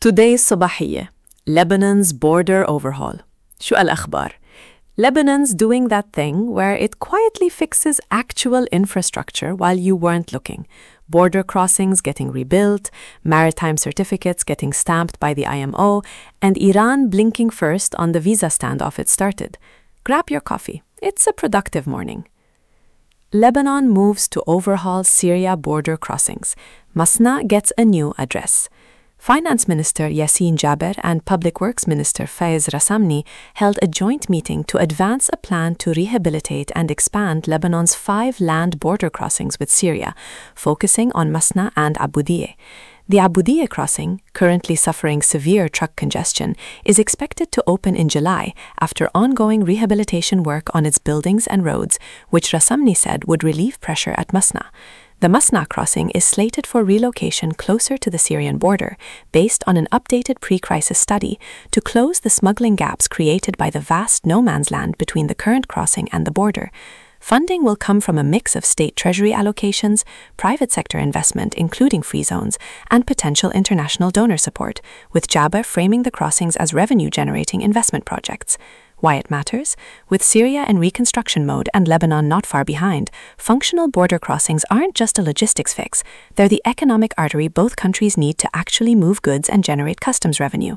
Today's صباحية Lebanon's border overhaul. شو الأخبار؟ Lebanon's doing that thing where it quietly fixes actual infrastructure while you weren't looking. Border crossings getting rebuilt, maritime certificates getting stamped by the IMO, and Iran blinking first on the visa standoff it started. Grab your coffee. It's a productive morning. Lebanon moves to overhaul Syria border crossings. Masna gets a new address. Finance Minister Yassin Jaber and Public Works Minister Fayez Rasamni held a joint meeting to advance a plan to rehabilitate and expand Lebanon's 5 land border crossings with Syria, focusing on Masna and Abu Dieh. The Abu Dieh crossing, currently suffering severe truck congestion, is expected to open in July after ongoing rehabilitation work on its buildings and roads, which Rasamni said would relieve pressure at Masna. The Masna crossing is slated for relocation closer to the Syrian border, based on an updated pre-crisis study, to close the smuggling gaps created by the vast no-man's land between the current crossing and the border. Funding will come from a mix of state treasury allocations, private sector investment including free zones, and potential international donor support, with Jaber framing the crossings as revenue-generating investment projects. Why it matters? With Syria in reconstruction mode and Lebanon not far behind, functional border crossings aren't just a logistics fix, they're the economic artery both countries need to actually move goods and generate customs revenue.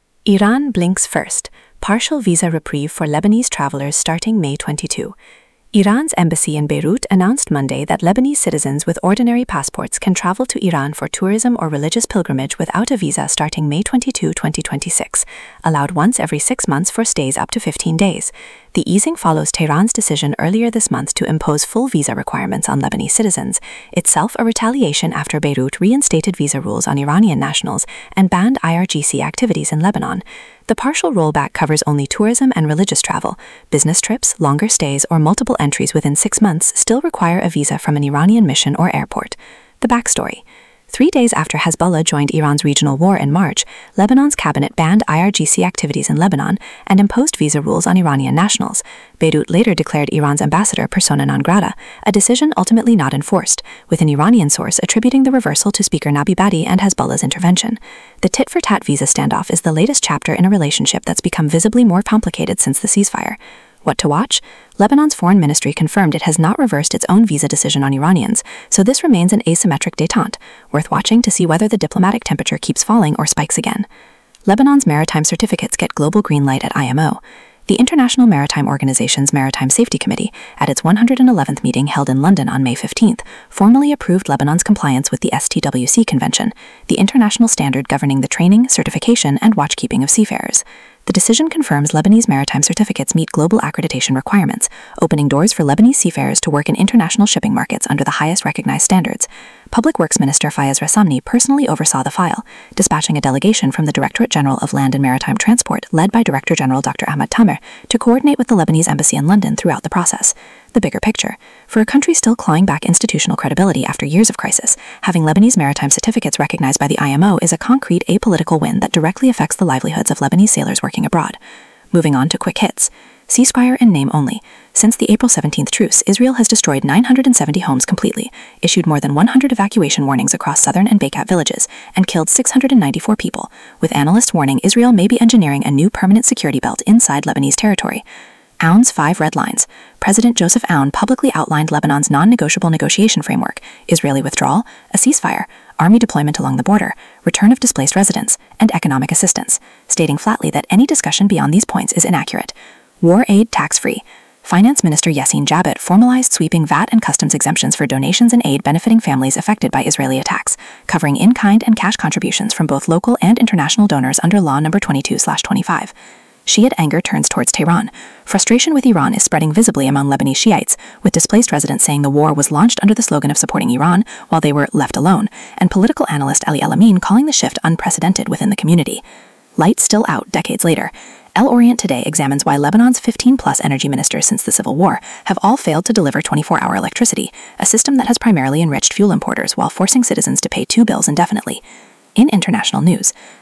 Iran blinks first. Partial visa reprieve for Lebanese travelers starting May 22. Iran's embassy in Beirut announced Monday that Lebanese citizens with ordinary passports can travel to Iran for tourism or religious pilgrimage without a visa starting May 22, 2026, allowed once every 6 months for stays up to 15 days. The easing follows Tehran's decision earlier this month to impose full visa requirements on Lebanese citizens, itself a retaliation after Beirut reinstated visa rules on Iranian nationals and banned IRGC activities in Lebanon. The partial rollback covers only tourism and religious travel. Business trips, longer stays, or multiple entries within 6 months still require a visa from an Iranian mission or airport. The backstory. 3 days after Hezbollah joined Iran's regional war in March, Lebanon's cabinet banned IRGC activities in Lebanon and imposed visa rules on Iranian nationals. Beirut later declared Iran's ambassador persona non grata, a decision ultimately not enforced, with an Iranian source attributing the reversal to Speaker Nabi Berri and Hezbollah's intervention. The tit-for-tat visa standoff is the latest chapter in a relationship that's become visibly more complicated since the ceasefire. What to watch? Lebanon's foreign ministry confirmed it has not reversed its own visa decision on Iranians, so this remains an asymmetric détente, worth watching to see whether the diplomatic temperature keeps falling or spikes again. Lebanon's maritime certificates get global green light at IMO. The International Maritime Organization's Maritime Safety Committee, at its 111th meeting held in London on May 15th, formally approved Lebanon's compliance with the STWC Convention, the international standard governing the training, certification, and watchkeeping of seafarers. The decision confirms Lebanese maritime certificates meet global accreditation requirements, opening doors for Lebanese seafarers to work in international shipping markets under the highest recognized standards. Public Works Minister Fayez Rasamni personally oversaw the file, dispatching a delegation from the Directorate General of Land and Maritime Transport, led by Director General Dr. Ahmad Tamer, to coordinate with the Lebanese embassy in London throughout the process. The bigger picture. For a country still clawing back institutional credibility after years of crisis, having Lebanese maritime certificates recognized by the IMO is a concrete apolitical win that directly affects the livelihoods of Lebanese sailors working abroad. Moving on to quick hits. Ceasefire in name only. Since the April 17th truce, Israel has destroyed 970 homes completely, issued more than 100 evacuation warnings across southern and Bekat villages, and killed 694 people, with analysts warning Israel may be engineering a new permanent security belt inside Lebanese territory. Aoun's 5 red lines. President Joseph Aoun publicly outlined Lebanon's non-negotiable negotiation framework: Israeli withdrawal, a ceasefire, army deployment along the border, return of displaced residents, and economic assistance, stating flatly that any discussion beyond these points is inaccurate. War aid tax-free. Finance Minister Yassin Jaber formalized sweeping VAT and customs exemptions for donations and aid benefiting families affected by Israeli attacks, covering in-kind and cash contributions from both local and international donors under Law No. 22/25. Shiite anger turns towards Tehran. Frustration with Iran is spreading visibly among Lebanese Shiites, with displaced residents saying the war was launched under the slogan of supporting Iran while they were left alone, and political analyst Ali El-Amin calling the shift unprecedented within the community. Light still out decades later. El Orient today examines why Lebanon's 15-plus energy ministers since the civil war have all failed to deliver 24-hour electricity, a system that has primarily enriched fuel importers while forcing citizens to pay 2 bills indefinitely. In international news,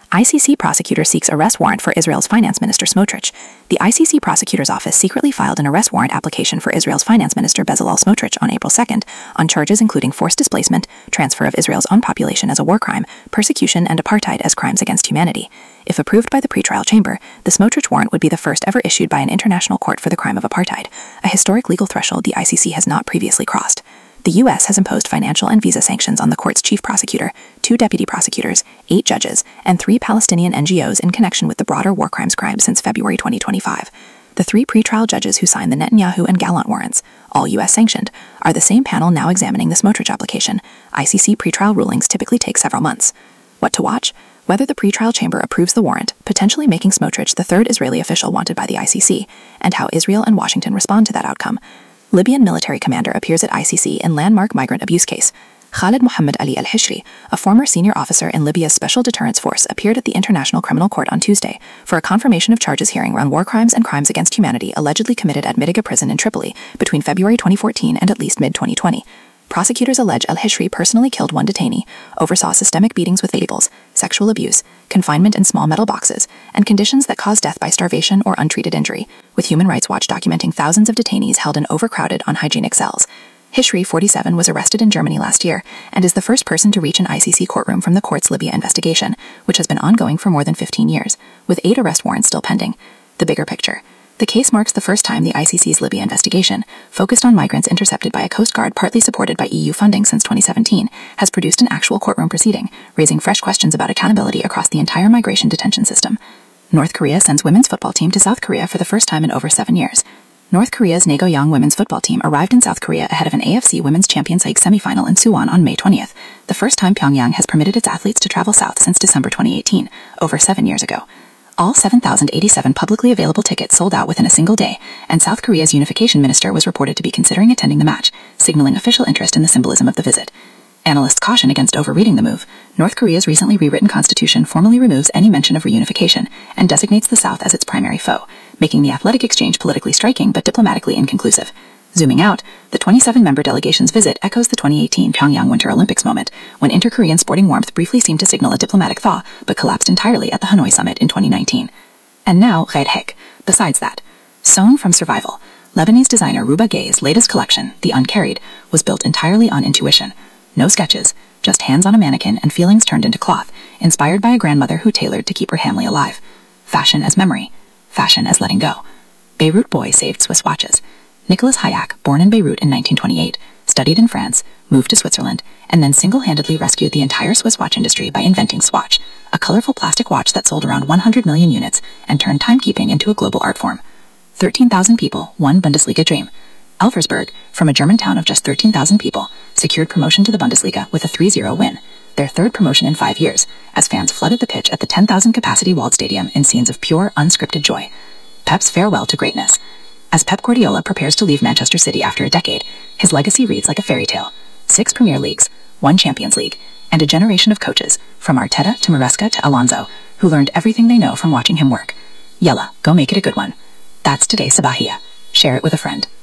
ICC prosecutor seeks arrest warrant for Israel's finance minister Smotrich. The ICC prosecutor's office secretly filed an arrest warrant application for Israel's finance minister Bezalel Smotrich on April 2nd on charges including forced displacement, transfer of Israel's own population as a war crime, persecution, and apartheid as crimes against humanity. If approved by the pretrial chamber, the Smotrich warrant would be the first ever issued by an international court for the crime of apartheid, a historic legal threshold the ICC has not previously crossed. The U.S. has imposed financial and visa sanctions on the court's chief prosecutor, 2 deputy prosecutors, 8 judges, and 3 Palestinian NGOs in connection with the broader war crimes crime since February 2025. The 3 pretrial judges who signed the Netanyahu and Gallant warrants, all U.S. sanctioned, are the same panel now examining the Smotrich application. ICC pretrial rulings typically take several months. What to watch? Whether the pretrial chamber approves the warrant, potentially making Smotrich the 3rd Israeli official wanted by the ICC, and how Israel and Washington respond to that outcome. Libyan military commander appears at ICC in landmark migrant abuse case. Khalid Mohammed Ali al-Hishri, a former senior officer in Libya's Special Deterrence Force, appeared at the International Criminal Court on Tuesday for a confirmation of charges hearing around war crimes and crimes against humanity allegedly committed at Mitiga prison in Tripoli between February 2014 and at least mid-2020. Prosecutors allege al-Hishri personally killed 1 detainee, oversaw systemic beatings with labels, sexual abuse, confinement in small metal boxes, and conditions that cause death by starvation or untreated injury, with Human Rights Watch documenting thousands of detainees held in overcrowded, unhygienic cells. Hishri, 47, was arrested in Germany last year and is the first person to reach an ICC courtroom from the court's Libya investigation, which has been ongoing for more than 15 years, with 8 arrest warrants still pending. The bigger picture. The case marks the first time the ICC's Libya investigation, focused on migrants intercepted by a Coast Guard partly supported by EU funding since 2017, has produced an actual courtroom proceeding, raising fresh questions about accountability across the entire migration detention system. North Korea sends women's football team to South Korea for the first time in over 7 years. North Korea's Nagoyang women's football team arrived in South Korea ahead of an AFC Women's Champions League semifinal in Suwon on May 20th, the first time Pyongyang has permitted its athletes to travel south since December 2018, over 7 years ago. All 7,087 publicly available tickets sold out within a single day, and South Korea's unification minister was reported to be considering attending the match, signaling official interest in the symbolism of the visit. Analysts caution against overreading the move. North Korea's recently rewritten constitution formally removes any mention of reunification and designates the South as its primary foe, making the athletic exchange politically striking but diplomatically inconclusive. Zooming out, the 27-member delegation's visit echoes the 2018 Pyongyang Winter Olympics moment, when inter-Korean sporting warmth briefly seemed to signal a diplomatic thaw, but collapsed entirely at the Hanoi summit in 2019. And now, Ghaid Hek. Besides that, sewn from survival, Lebanese designer Ruba Gay's latest collection, The Uncarried, was built entirely on intuition. No sketches, just hands on a mannequin and feelings turned into cloth, inspired by a grandmother who tailored to keep her family alive. Fashion as memory. Fashion as letting go. Beirut boy saved Swiss watches. Nicholas Hayak, born in Beirut in 1928, studied in France, moved to Switzerland, and then single-handedly rescued the entire Swiss watch industry by inventing Swatch, a colorful plastic watch that sold around 100 million units and turned timekeeping into a global art form. 13,000 people, one Bundesliga dream. Elversberg, from a German town of just 13,000 people, secured promotion to the Bundesliga with a 3-0 win, their 3rd promotion in 5 years, as fans flooded the pitch at the 10,000-capacity walled stadium in scenes of pure, unscripted joy. Pep's farewell to greatness. As Pep Guardiola prepares to leave Manchester City after a decade, his legacy reads like a fairy tale. 6 Premier Leagues, 1 Champions League, and a generation of coaches, from Arteta to Maresca to Alonso, who learned everything they know from watching him work. Yalla, go make it a good one. That's today's Sabahia. Share it with a friend.